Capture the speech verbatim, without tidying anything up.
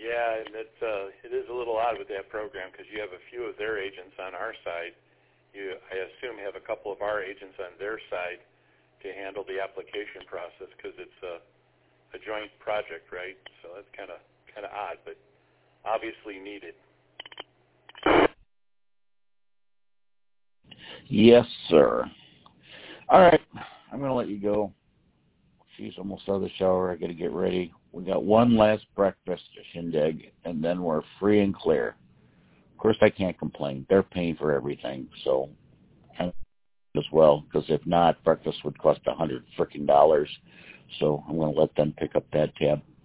Yeah, and it's uh, it is a little odd with that program because you have a few of their agents on our side. You, I assume, have a couple of our agents on their side to handle the application process because it's a, a joint project, right? So that's kind of kind of odd, but obviously needed. Yes, sir. All right, I'm going to let you go. She's almost out of the shower. I got to get ready. We got one last breakfast shindig, and then we're free and clear. Of course, I can't complain. They're paying for everything, so I'm as well, because if not, breakfast would cost a hundred freaking dollars. So I'm going to let them pick up that tab.